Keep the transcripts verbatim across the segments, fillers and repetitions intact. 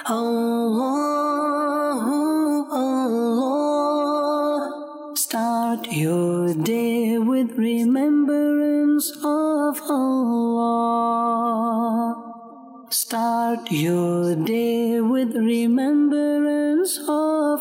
Allahu Allah. Start your day with remembrance of Allah. Start your day with remembrance of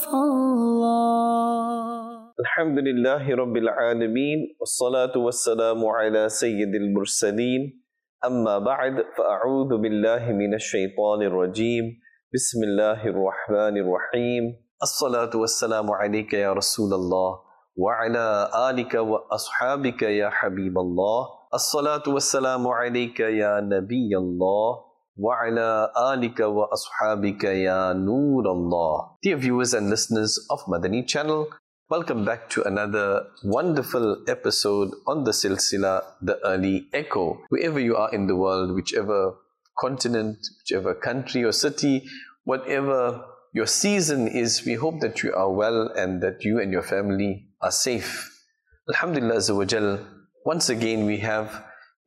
Allah. Alhamdulillahi Rabbil Alameen. Wassalatu wassalamu ala Sayyidil Mursaleen. Amma ba'd, fa'a'udhu billahi minash shaitanir rajim. Bismillahir Rahmanir Rahim. As-salatu wassalamu alayka ya Rasulallah. Wa ala alika wa ashabika ya Habiballah. As-salatu wassalamu alayka ya Nabiyallah. Wa ala alika wa ashabika ya Nurallah. Dear viewers and listeners of Madani Channel, welcome back to another wonderful episode on the Silsila, The Early Echo. Wherever you are in the world, whichever continent, whichever country or city, whatever your season is, we hope that you are well and that you and your family are safe. Alhamdulillah Azza wa Jal, once again we have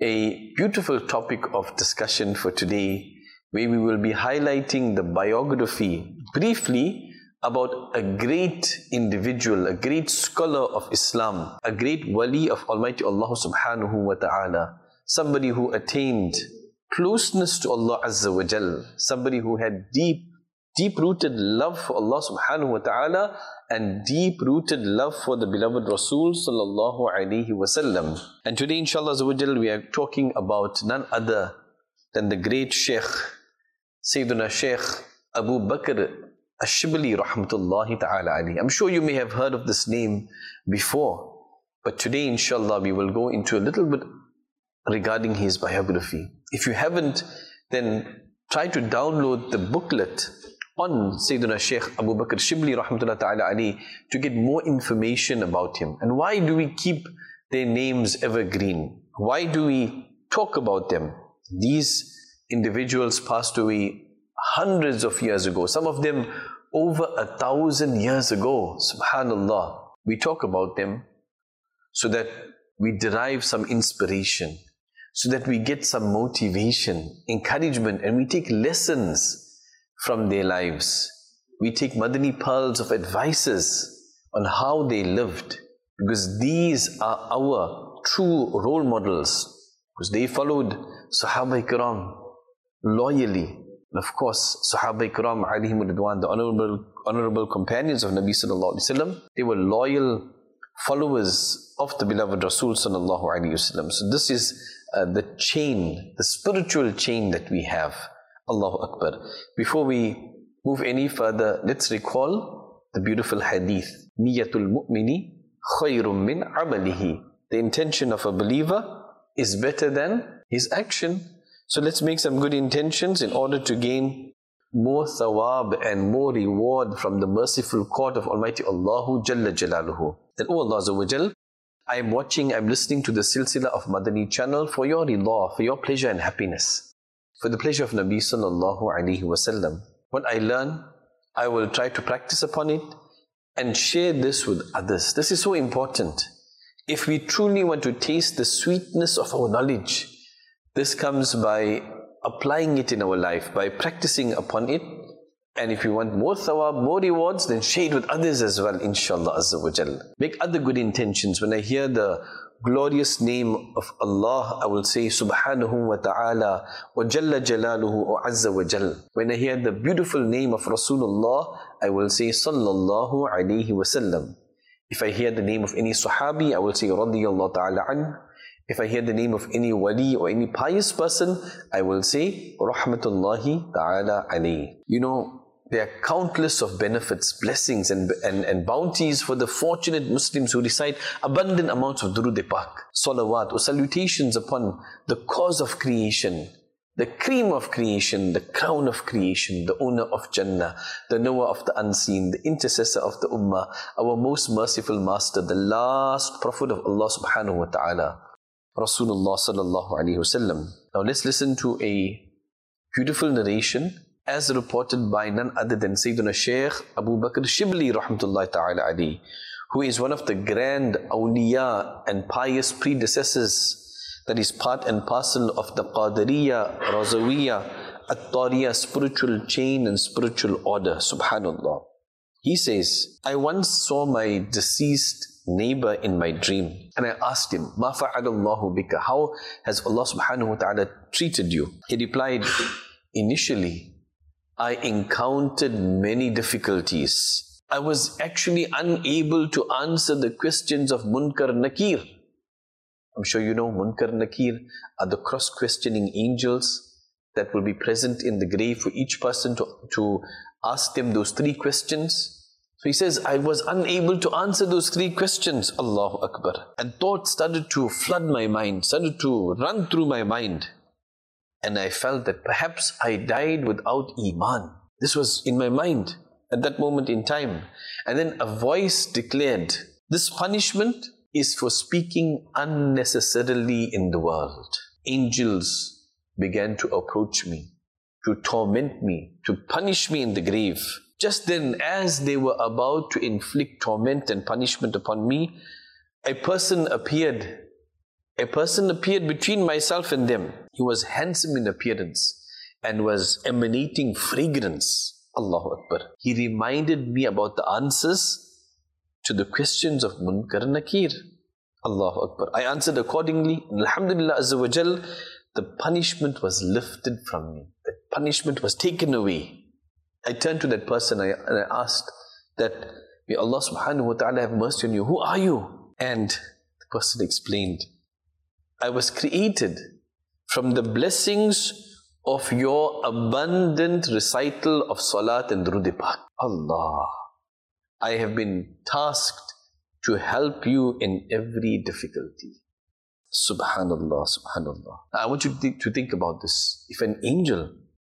a beautiful topic of discussion for today, where we will be highlighting the biography briefly about a great individual, a great scholar of Islam, a great wali of Almighty Allah subhanahu wa ta'ala, somebody who attained closeness to Allah Azza wa Jal, somebody who had deep, deep-rooted love for Allah subhanahu wa ta'ala and deep-rooted love for the beloved Rasul sallallahu alayhi wa sallam. And today, inshallah Azza wa Jal, we are talking about none other than the great Sheikh, Sayyiduna Sheikh Abu Bakr Ash-Shibli rahmatullahi ta'ala alayhi. I'm sure you may have heard of this name before, but today, inshallah, we will go into a little bit regarding his biography. If you haven't, then try to download the booklet on Sayyiduna Sheikh Abu Bakr Shibli rahmatullahi ta'ala alayhi to get more information about him. And why do we keep their names evergreen? Why do we talk about them? These individuals passed away hundreds of years ago, some of them over a thousand years ago. Subhanallah. We talk about them so that we derive some inspiration, so that we get some motivation, encouragement, and we take lessons from their lives. We take Madani pearls of advices on how they lived, because these are our true role models, because they followed Sahaba Ikram loyally. And of course, Sahaba Ikram alayhim ridwan, the honorable, honorable companions of Nabi sallallahu alayhi wasallam, they were loyal followers of the beloved Rasul sallallahu alayhi wasallam. So this is uh, the chain, the spiritual chain that we have. Allahu Akbar. Before we move any further, let's recall the beautiful hadith. Niyatul mu'mini khayrun min amalihi. The intention of a believer is better than his action. So let's make some good intentions in order to gain more thawab and more reward from the merciful court of Almighty Allahu Jalla Jalaluhu. Then, oh Allah Azza wa Jal, I am watching, I am listening to the Silsila of Madani Channel for your rida, for your pleasure and happiness, for the pleasure of Nabi Sallallahu Alaihi Wasallam. What I learn, I will try to practice upon it and share this with others. This is so important. If we truly want to taste the sweetness of our knowledge, this comes by applying it in our life, by practicing upon it. And if you want more thawab, more rewards, then share it with others as well, inshallah Azza wa Jal. Make other good intentions. When I hear the glorious name of Allah, I will say Subhanahu wa ta'ala wa Jalla Jalaluhu wa Azza wa Jal. When I hear the beautiful name of Rasulullah, I will say Sallallahu Alaihi Wasallam. If I hear the name of any Sahabi, I will say Radiyallahu ta'ala an. If I hear the name of any wali or any pious person, I will say Rahmatullahi ta'ala alayhi. You know, there are countless of benefits, blessings and, and, and bounties for the fortunate Muslims who recite abundant amounts of Durood Pak, salawat or salutations upon the cause of creation, the cream of creation, the crown of creation, the owner of Jannah, the knower of the unseen, the intercessor of the Ummah, our most merciful master, the last prophet of Allah subhanahu wa ta'ala, Rasulullah sallallahu alayhi wasallam. Now let's listen to a beautiful narration as reported by none other than Sayyiduna Shaykh Abu Bakr Shibli rahmatullahi ta'ala alayhi, who is one of the grand awliya and pious predecessors that is part and parcel of the Qadiriyya, Razawiyya, at-tariya, spiritual chain and spiritual order. Subhanallah. He says, I once saw my deceased neighbor in my dream, and I asked him, Ma fa'alallahu bika? How has Allah subhanahu wa ta'ala treated you? He replied, initially, I encountered many difficulties. I was actually unable to answer the questions of Munkar Nakir. I'm sure you know Munkar Nakir are the cross-questioning angels that will be present in the grave for each person to, to ask them those three questions. So he says, I was unable to answer those three questions. Allahu Akbar. And thoughts started to flood my mind, started to run through my mind. And I felt that perhaps I died without Iman. This was in my mind at that moment in time. And then a voice declared, this punishment is for speaking unnecessarily in the world. Angels began to approach me, to torment me, to punish me in the grave. Just then, as they were about to inflict torment and punishment upon me, a person appeared. A person appeared between myself and them. He was handsome in appearance and was emanating fragrance. Allahu Akbar. He reminded me about the answers to the questions of Munkar Nakir. Allahu Akbar. I answered accordingly. Alhamdulillah Azza wa Jal, the punishment was lifted from me. The punishment was taken away. I turned to that person and I asked that, may Allah subhanahu wa ta'ala have mercy on you. Who are you? And the person explained, I was created from the blessings of your abundant recital of Salat and Durud Pak. Allah, I have been tasked to help you in every difficulty. Subhanallah, Subhanallah. Now, I want you to think, to think about this. If an angel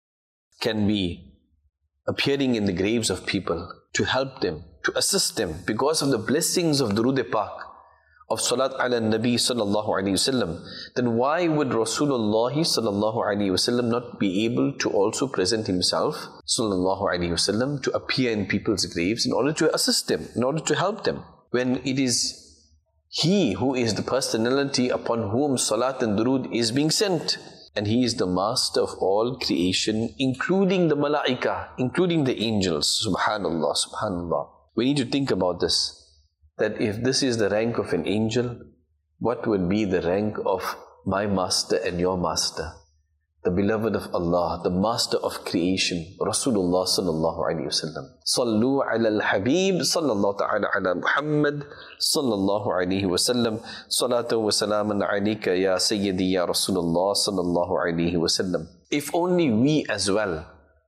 can be appearing in the graves of people to help them, to assist them because of the blessings of Durud Pak, of Salat ala Nabi sallallahu alayhi wasallam, then why would Rasulullah sallallahu alayhi wasallam not be able to also present himself sallallahu alayhi wasallam to appear in people's graves in order to assist them, in order to help them, when it is he who is the personality upon whom Salat and Durud is being sent? And he is the master of all creation, including the malaika, including the angels. Subhanallah, Subhanallah. We need to think about this. That if this is the rank of an angel, what would be the rank of my master and your master? The beloved of Allah, the master of creation, Rasulullah sallallahu alayhi wa sallam. Sallu ala al-habib, sallallahu ta'ala ala Muhammad, sallallahu alayhi wa sallam. Salatu wa salaman alayka ya Sayyidi ya Rasulullah, sallallahu alayhi wa sallam. If only we as well,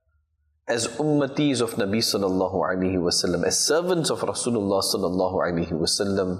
as ummatis of Nabi sallallahu alayhi wa sallam, as servants of Rasulullah sallallahu alayhi wa sallam,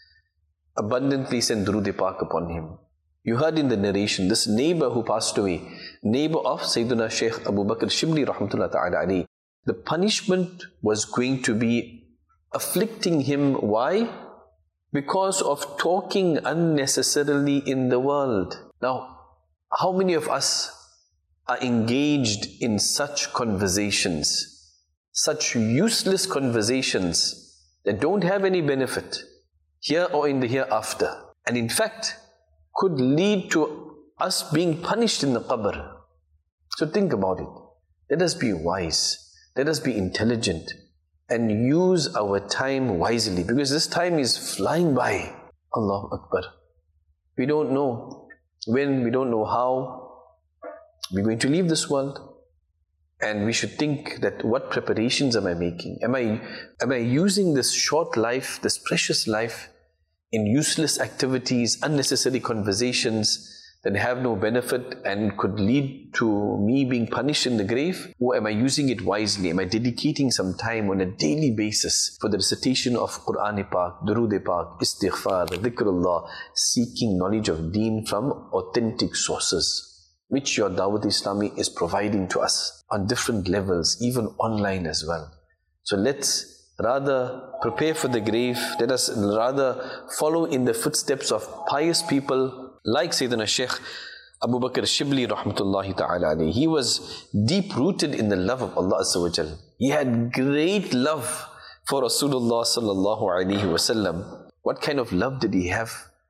abundantly send Durud Pak upon him. You heard in the narration, this neighbor who passed away, neighbor of Sayyidina Shaykh Abu Bakr Shibli rahmatullah ta'ala alayhi, the punishment was going to be afflicting him. Why? Because of talking unnecessarily in the world. Now, how many of us are engaged in such conversations, such useless conversations that don't have any benefit here or in the hereafter, and in fact could lead to us being punished in the qabr? So think about it. Let us be wise, let us be intelligent and use our time wisely, because this time is flying by. Allahu Akbar. We don't know when, we don't know how we're going to leave this world, and we should think that what preparations am I making? Am I, am I using this short life, this precious life, in useless activities, unnecessary conversations that have no benefit and could lead to me being punished in the grave? Or am I using it wisely? Am I dedicating some time on a daily basis for the recitation of Qur'an Pak, Durud Pak, Istighfar, Dhikrullah, seeking knowledge of Deen from authentic sources, which your Dawat Islami is providing to us on different levels, even online as well. So let's rather prepare for the grave. Let us rather follow in the footsteps of pious people like Sayyidina Shaykh Abu Bakr Shibli rahmatullahi ta'ala alayhi. He was deep rooted in the love of Allah Azza wa Jal. He had great love for Rasulullah sallallahu alayhi wa sallam. What kind of love did he have?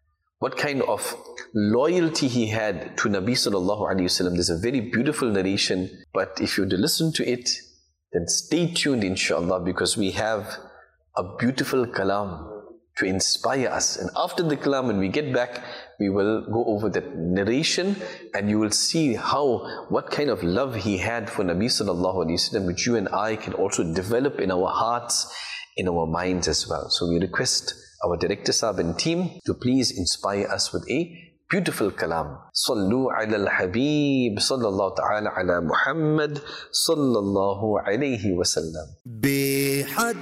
what kind of loyalty he had to Nabi sallallahu alayhi wasallam. There's a very beautiful narration, but if you were to listen to it, then stay tuned inshallah, because we have a beautiful kalam to inspire us. And after the kalam, when we get back, we will go over that narration and you will see how, what kind of love he had for Nabi sallallahu alayhi wasallam, which you and I can also develop in our hearts, in our minds as well. So we request our director sahab and team to please inspire us with a beautiful kalam. Sallu ala al-habib sallallahu ta'ala ala Muhammad sallallahu alayhi wa sallam. Behad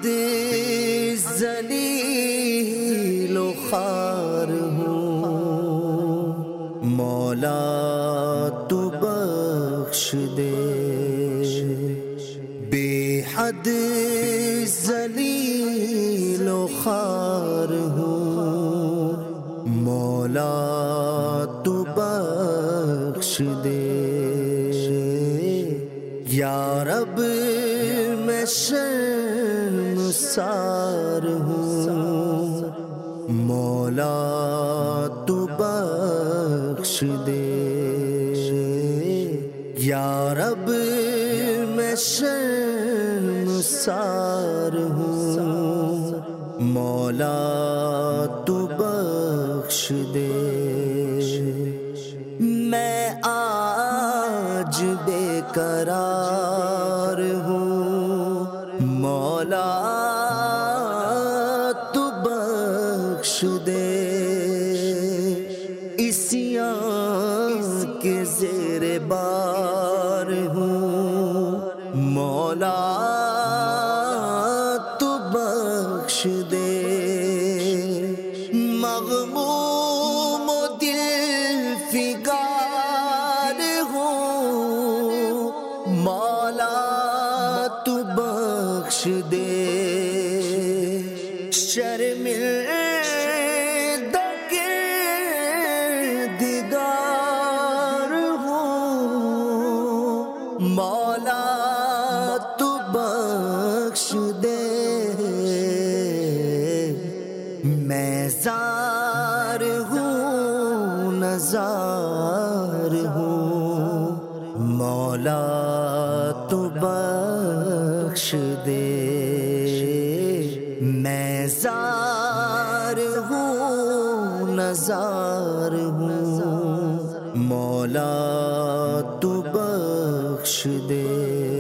zaleel o khar hoon, Mawla tu bakhsh de. Behad zaleel o khar hoon, Mawla tu bakhsh de. Ya Rab میں شرمسار ہوں، مولا تو بخش دے. یا رب میں شرمسار ہوں، مولا تو بخش دے. میں آج بے قرار ہوں، مولا تو بخش دے. عصیان کے زیر بار ہوں، مولا تو بخش دے. مغموم و دل فگار ہوں، مولا تو بخش دے. شرمندہ کردگار ہوں، مولا تو بخش دے. میں زار ہوں نزار ہوں، مولا تو بخش دے. میں زار ہوں نزار ہوں، مولا تو بخش دے.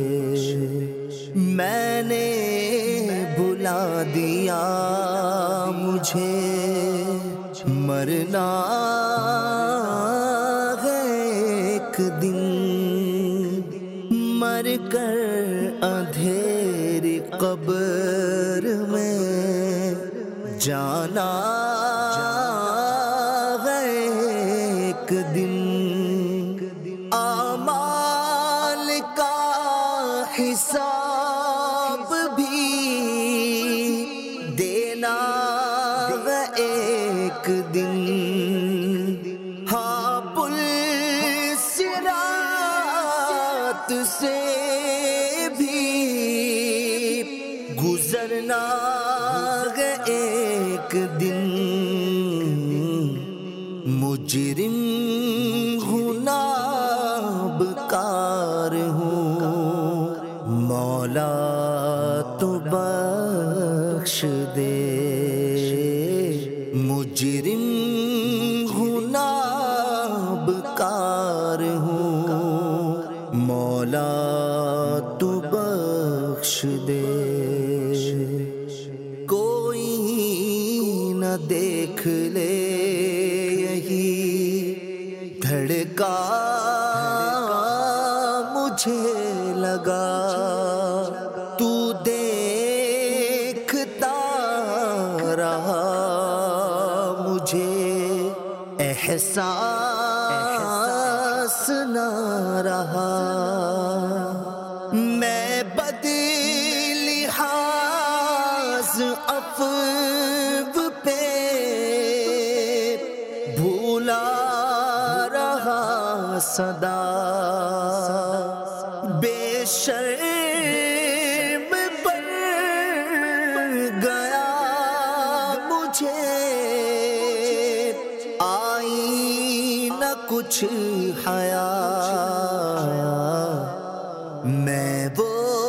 میں نے بھلا دیا مجھے مرنا ہے ایک دن، مر کر اندھیری قبر میں جانا ہے ایک دن. اعمال کا حساب بھی دینا ہے ایک دن. ہاں پل صراط سے بھی گزرنا ہے ایک دن. مجرم گناہگار ہوں، مولا تو بخش دے. مجرم گناہگار ہوں، مولا تو بخش دے. کوئی نہ دیکھ لے یہی دھڑکا مجھے لگا، تو دیکھتا رہا مجھے، احساس نہ رہا. میں بد لحاظ عفو پہ بھولا رہا صدا. بے شرم بن گیا مجھے کچھ حیا، میں وہ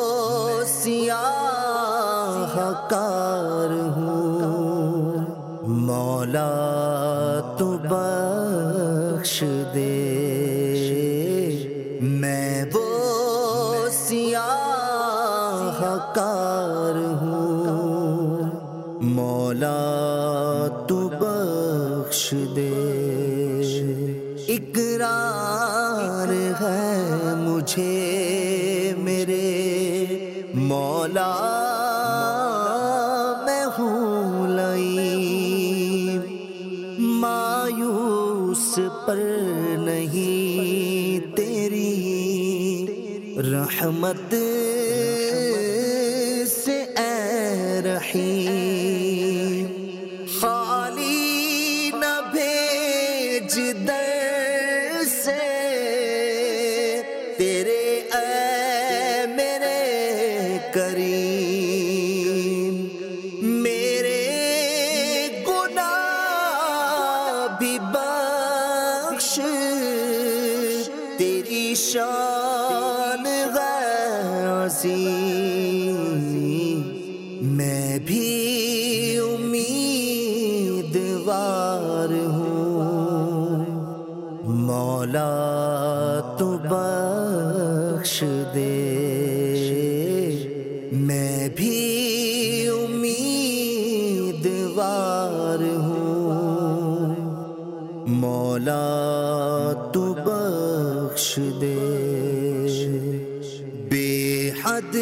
سیاہ کار ہوں، مولا تو بخش دے، میں وہ سیاہ کار ہوں، مولا تو بخش دے۔ اقرار ہے مجھے میرے مولا، میں ہوں لئیم، مایوس پر نہیں تیری رحمت سے اے رحیم، خالی نہ بھیج در سے تیرے اے میرے کریم، میرے گناہ بھی بخش، تیری شان عظیم، میں بھی امیدوار ہوں، مولا تو بخش دے، میں بھی امیدوار ہوں، مولا تو بخش دے۔ بے حد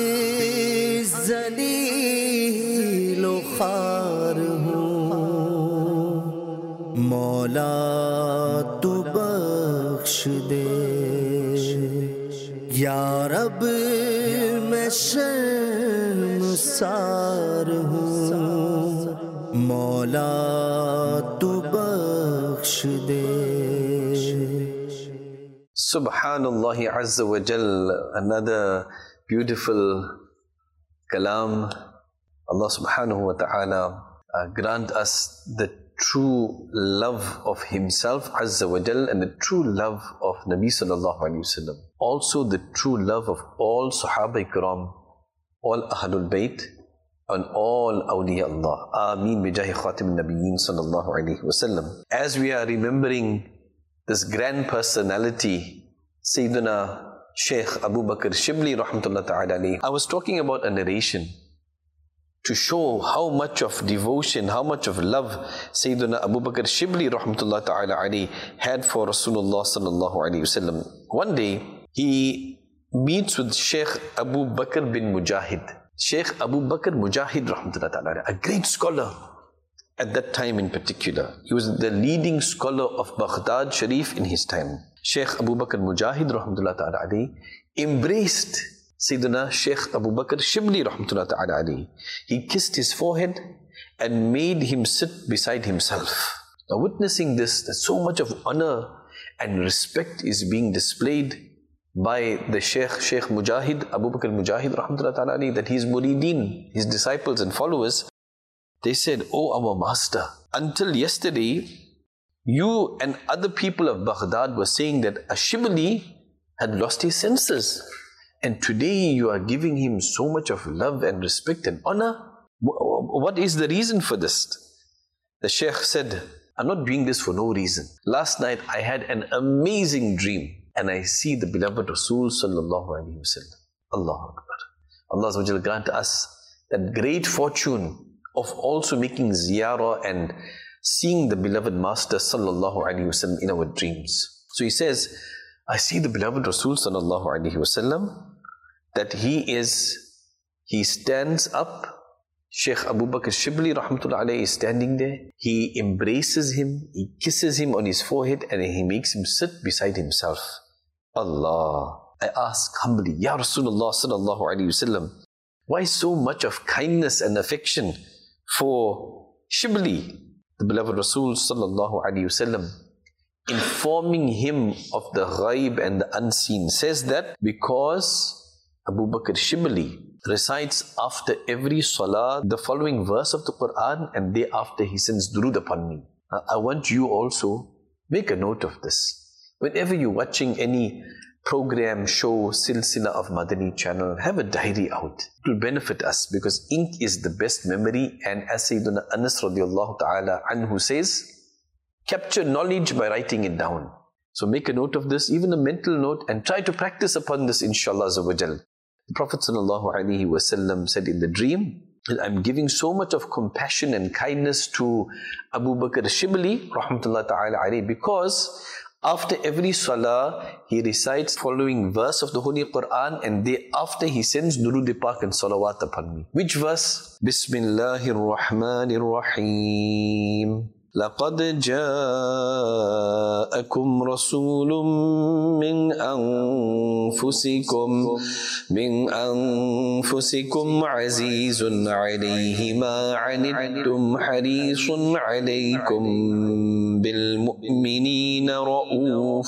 ذلیل و خوار ہوں، مولا تو بخش دے، یا رب میں شرمسار ہوں، مولا تو بخش دے۔ Subhanallah Azza wa Jal, another beautiful kalam. Allah subhanahu wa ta'ala uh, grant us the true love of Himself Azza wa Jal and the true love of Nabi sallallahu alayhi wa sallam. Also the true love of all Sahaba Ikram, all Ahlul Bayt and all Awliya Allah. Ameen bijahi Khatim Nabiyyin sallallahu alayhi wa sallam. As we are remembering this grand personality, Sayyidina Sheikh Abu Bakr Shibli rahmatullah ta'ala alayhi, I was talking about a narration to show how much of devotion, how much of love Sayyidina Abu Bakr Shibli rahmatullah ta'ala alayhi had for Rasulullah sallallahu alayhi wasallam. One day, he meets with Sheikh Abu Bakr bin Mujahid. Sheikh Abu Bakr Mujahid rahmatullah ta'ala alayhi, a great scholar at that time in particular. He was the leading scholar of Baghdad Sharif in his time. Sheikh Abu Bakr Mujahid rahmatullah ta'ala alayhi embraced Sayyidina Sheikh Abu Bakr Shibli rahmatullah ta'ala alayhi. He kissed his forehead and made him sit beside himself. Now witnessing this, that so much of honor and respect is being displayed by the Sheikh, Sheikh Mujahid, Abu Bakr Mujahid rahmatullah ta'ala alayhi, that his murideen, his disciples and followers, they said, "Oh our master, until yesterday, you and other people of Baghdad were saying that Ashibli had lost his senses. And today you are giving him so much of love and respect and honor. What is the reason for this?" The Sheikh said, "I'm not doing this for no reason. Last night I had an amazing dream and I see the beloved Rasul sallallahu alaihi wasallam." Allahu Akbar. Allah Azza wa Jalla grant us that great fortune of also making ziyarah and seeing the beloved Master sallallahu alaihi wasallam in our dreams. So he says, I see the beloved Rasul sallallahu alaihi wasallam, that he is, he stands up. Sheikh Abu Bakr Shibli rahmatullah alayhi is standing there. He embraces him, he kisses him on his forehead and he makes him sit beside himself. Allah. I ask humbly, Ya Rasulullah sallallahu alaihi wasallam, why so much of kindness and affection for Shibli? The beloved Rasul sallallahu alaihi wasallam, informing him of the ghaib and the unseen, says that because Abu Bakr Shibli recites after every salah the following verse of the Quran and thereafter he sends durood upon me. I want you also make a note of this. Whenever you're watching any program, show, silsila of Madani channel, have a diary out. It will benefit us because ink is the best memory, and as Sayyidina Anas radiallahu ta'ala anhu says, capture knowledge by writing it down. So make a note of this, even a mental note, and try to practice upon this, inshallah azza wa jal. The Prophet sallallahu alaihi wasallam said in the dream, I'm giving so much of compassion and kindness to Abu Bakr Shibli rahmatullah ta'ala alayhi, because after every salah, he recites following verse of the Holy Quran, and thereafter he sends Durud Pak and salawat upon me. Which verse? Bismillahir Rahmanir Rahim. لَقَدْ جَاءَكُمْ رَسُولٌ مِّنْ أَنفُسِكُمْ مِنْ أَنفُسِكُمْ عَزِيزٌ عَلَيْهِ مَا عَنِتُّمْ حَرِيصٌ عَلَيْكُمْ بِالْمُؤْمِنِينَ رَءُوفٌ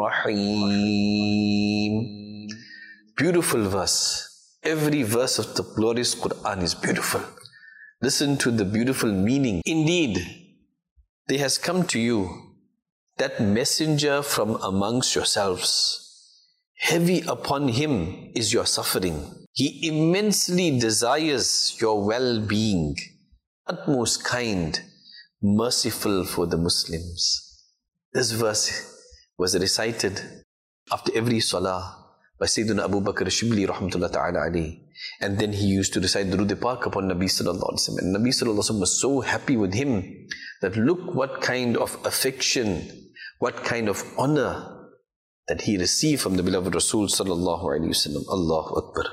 رَحِيمٌ. Beautiful verse. Every verse of the glorious Quran is beautiful. Listen to the beautiful meaning. Indeed, there has come to you that messenger from amongst yourselves. Heavy upon him is your suffering. He immensely desires your well-being, utmost kind, merciful for the Muslims. This verse was recited after every salah by Sayyidina Abu Bakr Shibli rahmatullah ta'ala alayhi. And then he used to recite Durud Pak upon Nabi sallallahu alaihi wasallam. And Nabi sallallahu alaihi wasallam was so happy with him that look what kind of affection, what kind of honor that he received from the beloved Rasul sallallahu alaihi wasallam. Allahu Akbar.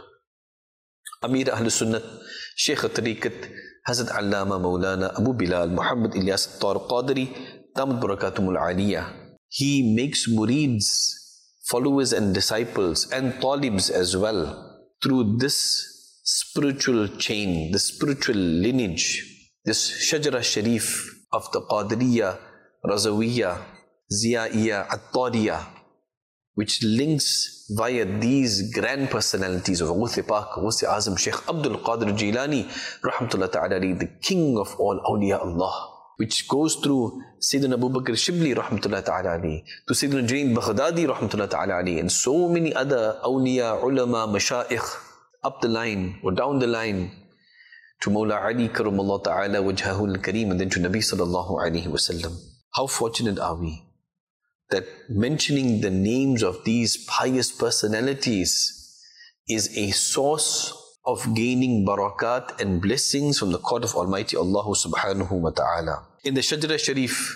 Amir Ahl Sunnat, Shaykh Tariqat, Hazrat Allama Maulana Abu Bilal Muhammad Ilyas Tar Qadri, Damat Barakatumul Aliyah. He makes murids, followers and disciples and talibs as well, through this spiritual chain, the spiritual lineage, this Shajara Sharif of the Qadriya, Razawiyya, Ziya'iyya, Attariya, which links via these grand personalities of Ghuth Pak, Ghuth Azam, Shaykh Abdul Qadir Jilani, Rahmatullah Ta'ala, the king of all awliya Allah, which goes through Sayyidina Abu Bakr Shibli Rahmatullah Ta'ala, to Sayyidina Junaid Baghdadi Rahmatullah Ta'ala, and so many other awliya, ulama, mashayikh, up the line or down the line, to Mawla Ali Karamallah Ta'ala Wajhahul Kareem, and then to Nabi Sallallahu Alaihi Wasallam. How fortunate are we that mentioning the names of these pious personalities is a source of gaining barakat and blessings from the court of Almighty Allah Subhanahu wa Ta'ala. In the Shajara Sharif,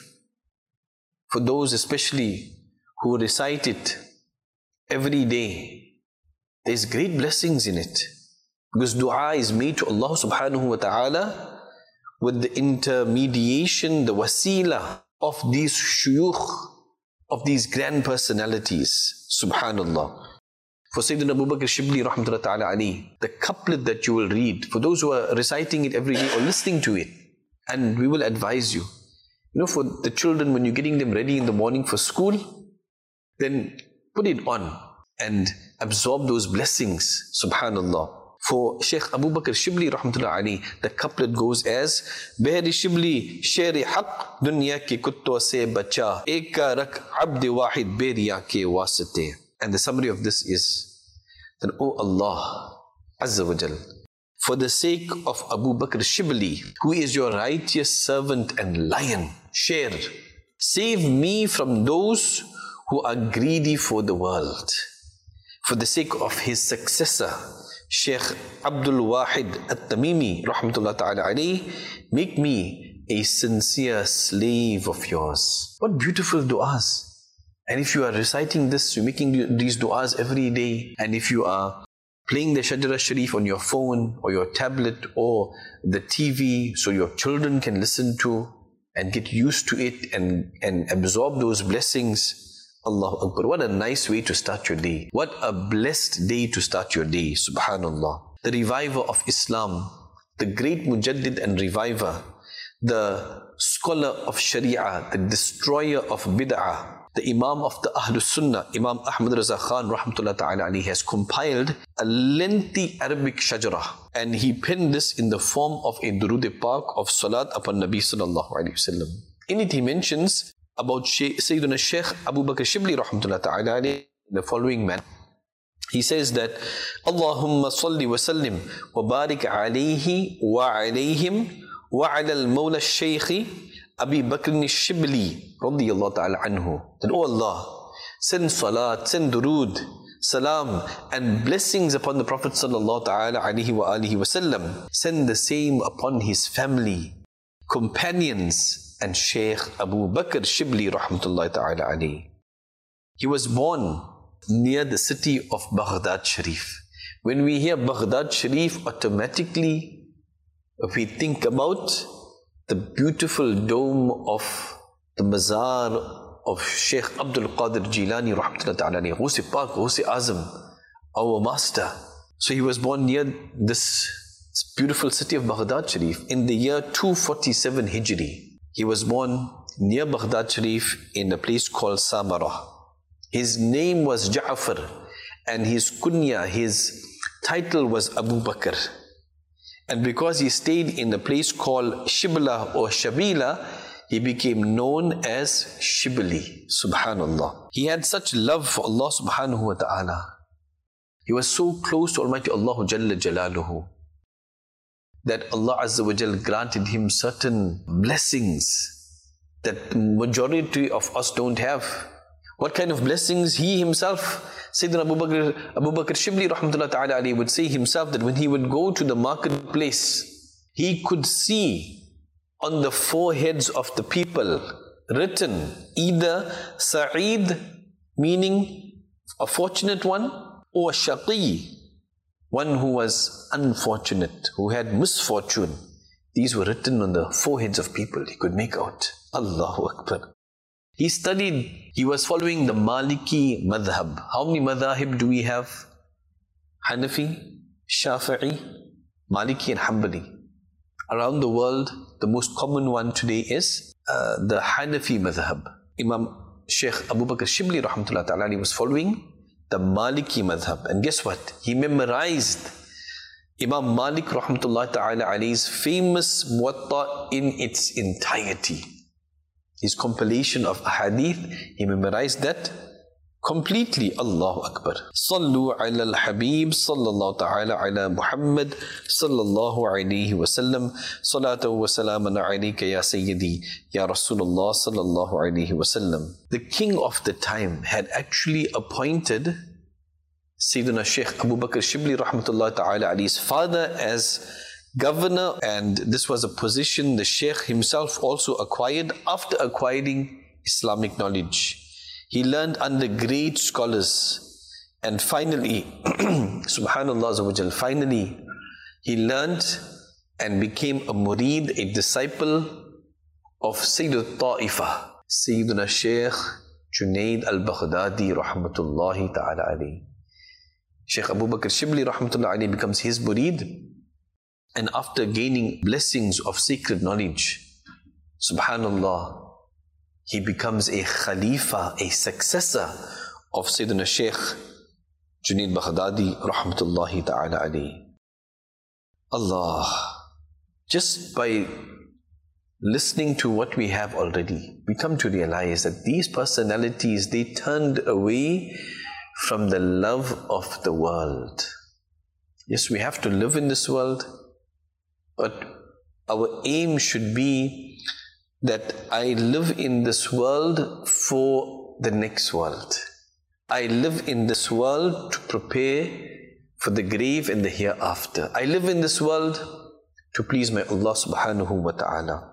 for those especially who recite it every day, there's great blessings in it. Because dua is made to Allah Subhanahu wa Ta'ala with the intermediation, the wasila of these shuyukh, of these grand personalities. Subhanallah. For Sayyidina Abu Bakr Shibli Rahmatullah Ta'ala Ali, the couplet that you will read, for those who are reciting it every day or listening to it, and we will advise you, you know, for the children, when you're getting them ready in the morning for school, then put it on and absorb those blessings. Subhanallah. For Shaykh Abu Bakr Shibli Rahmatullah Ali, the couplet goes as, Behri Shibli Sher Haq Dunya ke kutto se bacha Eka rak abd wahid beriya ke wasite. And the summary of this is that, O Allah Azza wa Jal, for the sake of Abu Bakr Shibli, who is your righteous servant and lion, Sher, save me from those who are greedy for the world. For the sake of his successor, Shaykh Abdul Wahid At-Tamimi Rahmatullah Ta'ala alayhi, make me a sincere slave of yours. What beautiful du'as. And if you are reciting this, you're making these du'as every day, and if you are playing the Shajara Sharif on your phone or your tablet or the T V, so your children can listen to and get used to it and, and absorb those blessings, Allahu Akbar. What a nice way to start your day. What a blessed day to start your day. Subhanallah. The reviver of Islam, the great mujaddid and reviver, the scholar of Sharia, the destroyer of bid'ah, the Imam of the Ahlus Sunnah, Imam Ahmad Raza Khan Rahmatullah Ta'ala Ali, has compiled a lengthy Arabic shajara, and he penned this in the form of a Durud Pak of Salat upon Nabi Sallallahu Alaihi Wasallam. In it he mentions about Shaykh, Sayyidina Shaykh Abu Bakr Shibli rahmatullah ta'ala alayhi, the following man. He says that Allahumma salli wa sallim wa barik alayhi wa alayhim wa ala al-mawla al-shaykh Abi Bakr al-Shibli radiyallahu ta'ala anhu. That, oh Allah, send salat, send durood, salam and blessings upon the Prophet sallallahu ta'ala alayhi wa alihi wa sallam. Send the same upon his family, companions and Shaykh Abu Bakr Shibli rahmatullahi ta'ala alayhi. He was born near the city of Baghdad Sharif. When we hear Baghdad Sharif, automatically we think about the beautiful dome of the Mazar of Shaykh Abdul Qadir Jilani rahmatullahi ta'ala alayhi, Ghusi Pak, Ghusi Azam, our master. So he was born near this beautiful city of Baghdad Sharif in the year two forty-seven Hijri. He was born near Baghdad Sharif in a place called Samarah. His name was Ja'far and his kunya, his title was Abu Bakr. And because he stayed in a place called Shibla or Shabila, he became known as Shibli. Subhanallah. He had such love for Allah subhanahu wa ta'ala. He was so close to Almighty Allah Jalla Jalaluhu that Allah Azza wa Jal granted him certain blessings that majority of us don't have. What kind of blessings? He himself, Sayyidina Abu Bakr, Abu Bakr Shibli rahmatullah ta'ala alayhi would say himself that when he would go to the marketplace, he could see on the foreheads of the people written either Sa'id, meaning a fortunate one, or Shaqi, one who was unfortunate, who had misfortune. These were written on the foreheads of people. He could make out. Allahu Akbar. He studied, he was following the Maliki madhab. How many madhahib do we have? Hanafi, Shafi'i, Maliki and Hanbali. Around the world, the most common one today is uh, the Hanafi madhab. Imam Shaykh Abu Bakr Shibli rahmatullah ta'ala was following the Maliki madhab. And guess what? He memorized Imam Malik rahmatullah ta'ala alayhi's famous Muwatta in its entirety. His compilation of hadith, he memorized that completely. Allahu Akbar. Sallu ala al-Habib sallallahu ta'ala ala Muhammad sallallahu alayhi wa sallam. Salatu wa salaman alayka ya Sayyidi ya Rasulullah sallallahu alayhi wa sallam. The king of the time had actually appointed Sayyidina Shaykh Abu Bakr Shibli rahmatullah ta'ala alayhi's father as governor, and this was a position the Shaykh himself also acquired after acquiring Islamic knowledge. He learned under great scholars, and finally, subhanallah, finally, he learned and became a murid, a disciple of Sayyid al-Ta'ifa, Sayyidina Shaykh Junaid al-Baghdadi rahmatullahi ta'ala alayhi. Shaykh Abu Bakr Shibli rahmatullahi alayhi becomes his murid, and after gaining blessings of sacred knowledge, subhanallah, he becomes a Khalifa, a successor of Sayyidina Shaykh Junaid Baghdadi rahmatullahi ta'ala alayhi. Allah, just by listening to what we have already, we come to realize that these personalities, they turned away from the love of the world. Yes, we have to live in this world, but our aim should be that I live in this world for the next world. I live in this world to prepare for the grave and the hereafter. I live in this world to please my Allah subhanahu wa ta'ala.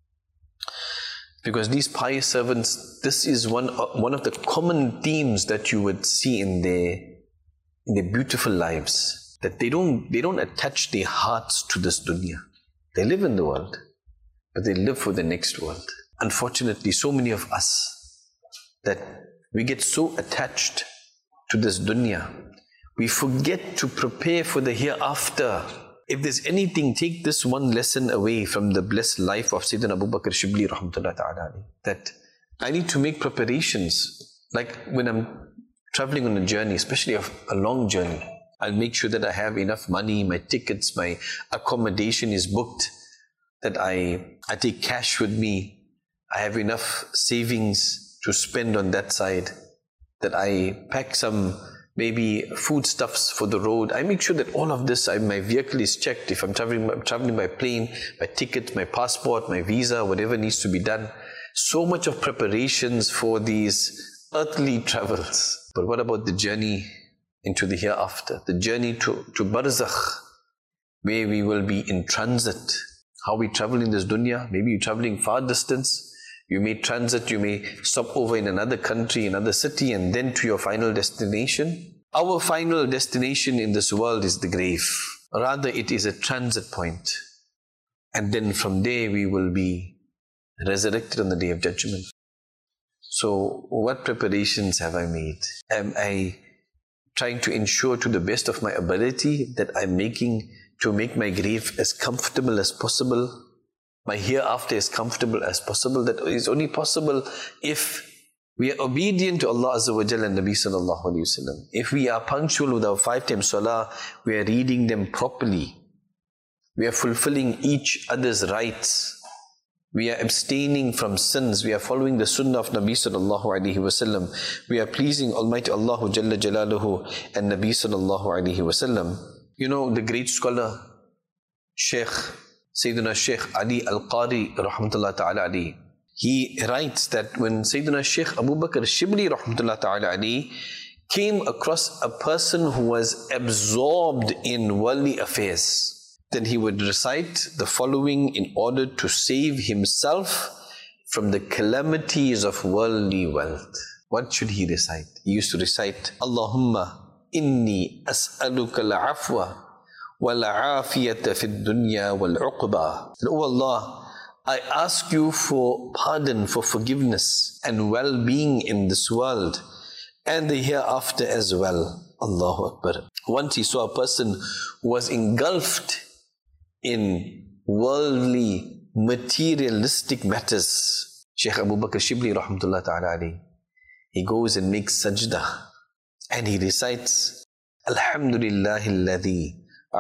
Because these pious servants, this is one, uh, one of the common themes that you would see in their, in their beautiful lives. That they don't, they don't attach their hearts to this dunya. They live in the world, but they live for the next world. Unfortunately, so many of us, that we get so attached to this dunya, we forget to prepare for the hereafter. If there's anything, take this one lesson away from the blessed life of Sayyidina Abu Bakr Shibli rahmatullah ta'ala, that I need to make preparations. Like when I'm traveling on a journey, especially a long journey, I'll make sure that I have enough money, my tickets, my accommodation is booked, that I, I take cash with me. I have enough savings to spend on that side, that I pack some maybe foodstuffs for the road. I make sure that all of this, I, my vehicle is checked. If I'm traveling, I'm traveling by plane, my ticket, my passport, my visa, whatever needs to be done. So much of preparations for these earthly travels. But what about the journey into the hereafter? The journey to, to Barzakh, where we will be in transit. How we travel in this dunya, maybe you're traveling far distance. You may transit, you may stop over in another country, another city, and then to your final destination. Our final destination in this world is the grave. Rather, it is a transit point. And then from there we will be resurrected on the Day of Judgment. So, what preparations have I made? Am I trying to ensure to the best of my ability that I'm making to make my grave as comfortable as possible? My hereafter as comfortable as possible. That is only possible if we are obedient to Allah Azza wa Jalla and Nabi Sallallahu Alaihi Wasallam. If we are punctual with our five times salah, we are reading them properly. We are fulfilling each other's rights. We are abstaining from sins. We are following the sunnah of Nabi Sallallahu Alaihi Wasallam. We are pleasing Almighty Allah Jalla Jalaluhu and Nabi Sallallahu Alaihi Wasallam. You know, the great scholar, Sheikh Sayyidina Sheikh Ali Al-Qari Rahmatullah Ta'ala Ali, he writes that when Sayyidina Sheikh Abu Bakr Shibli Rahmatullah Ta'ala Ali came across a person who was absorbed in worldly affairs, then he would recite the following in order to save himself from the calamities of worldly wealth. What should he recite? He used to recite, Allahumma inni as'aluka al-afwa wal-afiyata fi dunya wal-uqba. Oh Allah, I ask you for pardon, for forgiveness and well-being in this world and the hereafter as well. Allahu Akbar. Once he saw a person who was engulfed in worldly, materialistic matters. Shaykh Abu Bakr Shibli Rahmatullah Ta'ala Ali, he goes and makes sajda and he recites, Alhamdulillahi alladhi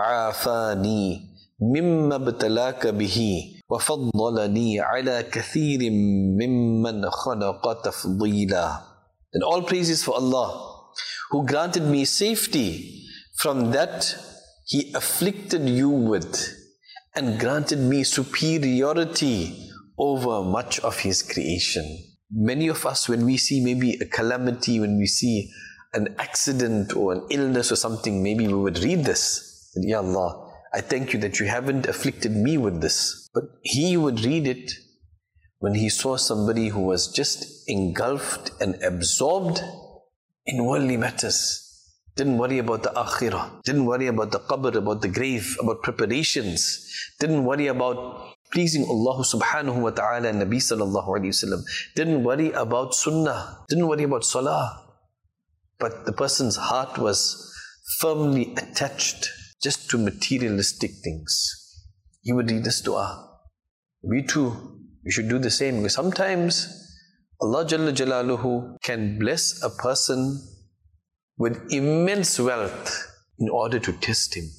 عافاني مما ابتلاك به وفضلني على كثير ممن خلق تفضيلا. And all praises for Allah, who granted me safety from that He afflicted you with, and granted me superiority over much of His creation. Many of us, when we see maybe a calamity, when we see an accident or an illness or something, maybe we would read this. Ya Allah, I thank you that you haven't afflicted me with this. But he would read it when he saw somebody who was just engulfed and absorbed in worldly matters. Didn't worry about the akhirah, didn't worry about the qabr, about the grave, about preparations, didn't worry about pleasing Allah subhanahu wa ta'ala and Nabi sallallahu alayhi wasallam, didn't worry about sunnah, didn't worry about salah. But the person's heart was firmly attached just to materialistic things. He would read this dua. We too, we should do the same. Because sometimes Allah Jalla Jalaluhu can bless a person with immense wealth in order to test him.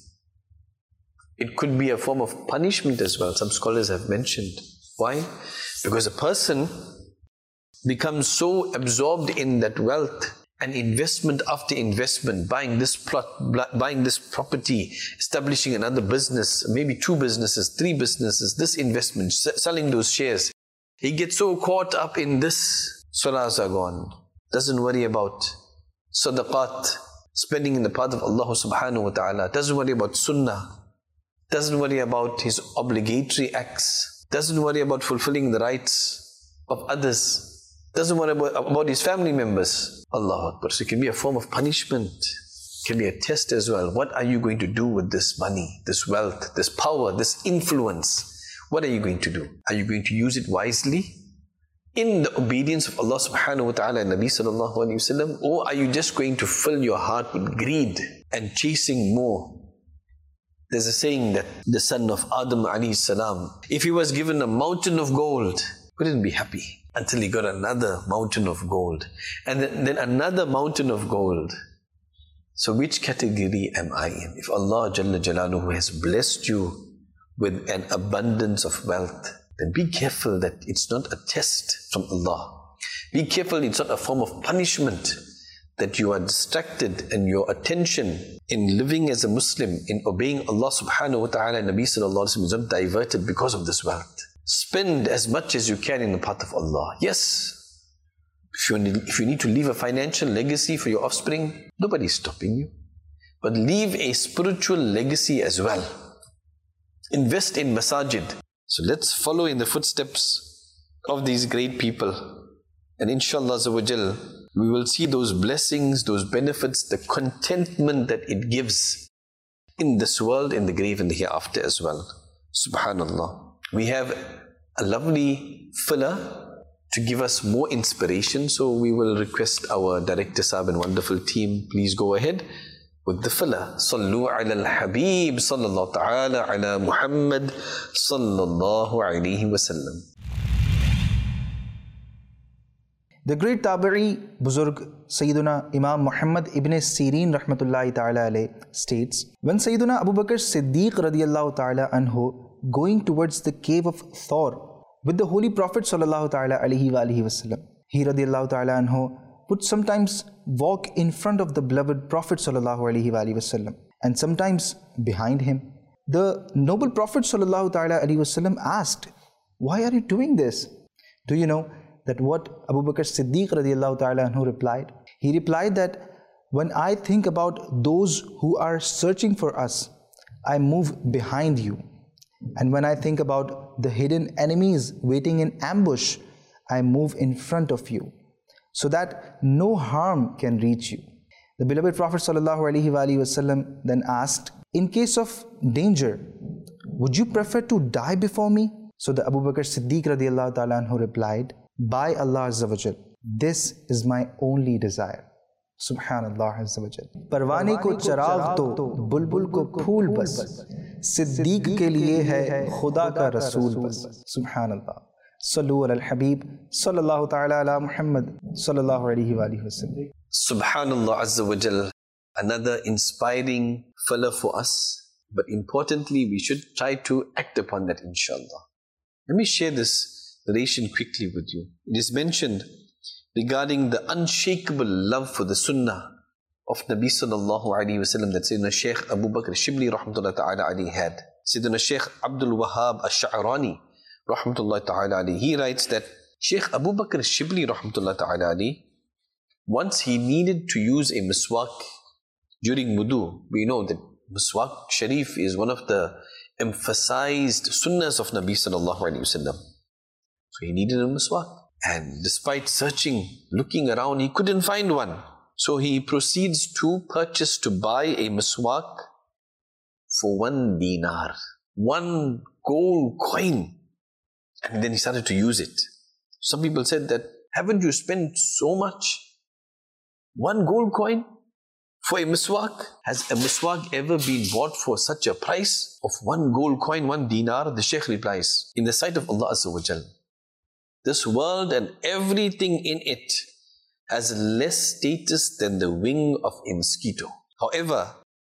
It could be a form of punishment as well. Some scholars have mentioned. Why? Because a person becomes so absorbed in that wealth, and investment after investment, buying this plot, buying this property, establishing another business, maybe two businesses, three businesses, this investment, selling those shares. He gets so caught up in this, salahs are gone. Doesn't worry about sadaqat, spending in the path of Allah subhanahu wa ta'ala. Doesn't worry about sunnah. Doesn't worry about his obligatory acts. Doesn't worry about fulfilling the rights of others. Doesn't worry about, about his family members. Allahu Akbar. So it can be a form of punishment. It can be a test as well. What are you going to do with this money, this wealth, this power, this influence? What are you going to do? Are you going to use it wisely in the obedience of Allah subhanahu wa ta'ala and Nabi sallallahu alayhi wasallam? Or are you just going to fill your heart with greed and chasing more? There's a saying that the son of Adam alayhi salam, if he was given a mountain of gold, wouldn't be happy until he got another mountain of gold, and then, then another mountain of gold. So which category am I in? If Allah Jalla Jalaluhu has blessed you with an abundance of wealth, then be careful that it's not a test from Allah. Be careful it's not a form of punishment, that you are distracted and your attention in living as a Muslim, in obeying Allah subhanahu wa ta'ala and Nabi sallallahu alayhi wa sallam is not diverted because of this wealth. Spend as much as you can in the path of Allah. Yes, if you, need, if you need to leave a financial legacy for your offspring, nobody is stopping you. But leave a spiritual legacy as well. Invest in masajid. So let's follow in the footsteps of these great people. And inshallah azawajal, we will see those blessings, those benefits, the contentment that it gives in this world, in the grave, and the hereafter as well. Subhanallah. We have a lovely filler to give us more inspiration. So we will request our director Saab and wonderful team, please go ahead with the filler. Sallu ala al-Habib sallallahu ta'ala ala Muhammad sallallahu alayhi wa sallam. The great Tabi'i Buzurg Sayyiduna Imam Muhammad ibn Sirin rahmatullahi ta'ala alayh states, when Sayyiduna Abu Bakr Siddiq radiyallahu ta'ala anhu going towards the cave of Thor with the Holy Prophet sallallahu ta'ala alayhi wa alihi wasallam, he radiyallahu ta'ala anhu would sometimes walk in front of the beloved Prophet sallallahu alayhi wa alihi wasallam and sometimes behind him. The noble Prophet sallallahu ta'ala alayhi wasallam asked, why are you doing this? Do you know that what Abu Bakr Siddiq radiallahu ta'ala anhu replied? He replied that when I think about those who are searching for us, I move behind you. And when I think about the hidden enemies waiting in ambush, I move in front of you, so that no harm can reach you. The beloved Prophet sallallahu alaihi wasallam then asked, in case of danger, would you prefer to die before me? So the Abu Bakr Siddiq radiallahu ta'ala anhu replied, by Allah Azza wa Jal, this is my only desire. Subhanallah Azza wa Jal. Parwane ko chirag to, bulbul ko phool bas. Siddiq ke liye hai Khuda ka Rasool bas. Subhanallah. Sallu ala al-Habib sallallahu ta'ala ala Muhammad sallallahu alayhi wa alihi wa sallam. Subhanallah Azza wa Jal. Another inspiring fella for us. But importantly, we should try to act upon that, inshallah. Let me share this narration quickly with you. It is mentioned regarding the unshakable love for the sunnah of Nabi sallallahu alayhi wa sallam that Sayyidina Shaykh Abu Bakr Shibli rahmatullahi ta'ala alayhi had. Sayyidina Shaykh Abdul Wahhab Ash-Sha'rani rahmatullahi ta'ala alayhi, he writes that Shaykh Abu Bakr Shibli rahmatullahi ta'ala alayhi, once he needed to use a miswak during wudu. We know that miswak sharif is one of the emphasized sunnahs of Nabi sallallahu alayhi wa sallam. So he needed a miswak. And despite searching, looking around, he couldn't find one. So he proceeds to purchase, to buy a miswak for one dinar. One gold coin. And then he started to use it. Some people said that, haven't you spent so much? One gold coin for a miswak? Has a miswak ever been bought for such a price of one gold coin, one dinar? The Shaykh replies, in the sight of Allah Azza wa Jal, this world and everything in it has less status than the wing of a mosquito. However,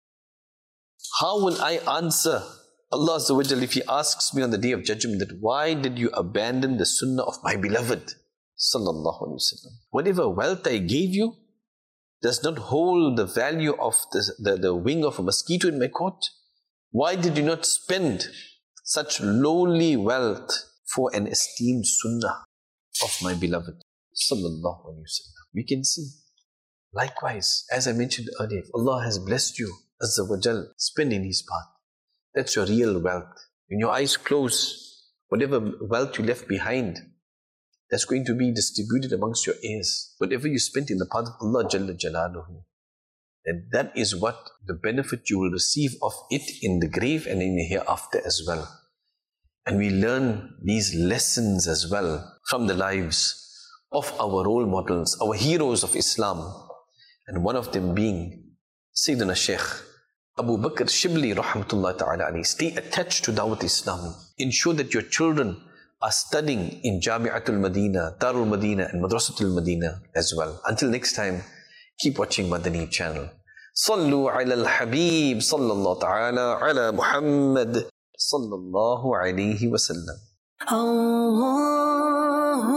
how will I answer Allah Azza wa Jal if He asks me on the Day of Judgment that why did you abandon the sunnah of my beloved sallallahu alaihi wasallam? Whatever wealth I gave you does not hold the value of the, the, the wing of a mosquito in my court. Why did you not spend such lowly wealth for an esteemed sunnah of my beloved sallallahu alaihi wasallam? We can see. Likewise, as I mentioned earlier, if Allah has blessed you, Azza wa Jal, spend in His path. That's your real wealth. When your eyes close, whatever wealth you left behind, that's going to be distributed amongst your heirs. Whatever you spent in the path of Allah Jalla Jalaluhu, and that is what the benefit you will receive of it in the grave and in the hereafter as well. And we learn these lessons as well from the lives of our role models, our heroes of Islam. And one of them being Sayyidina Shaykh Abu Bakr Shibli rahmatullahi ta'ala alayhi. Stay attached to Dawat Islami. Ensure that your children are studying in Jami'atul Madina, Darul Madina and Madrasatul Madina as well. Until next time, keep watching Madani channel. Sallu ala al-Habib sallallahu ta'ala ala Muhammad sallallahu alayhi wa sallam. Allahu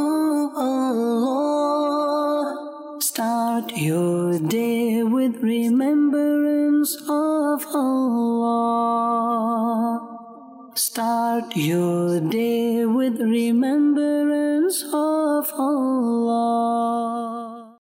Allah. Start your day with remembrance of Allah. Start your day with remembrance of Allah.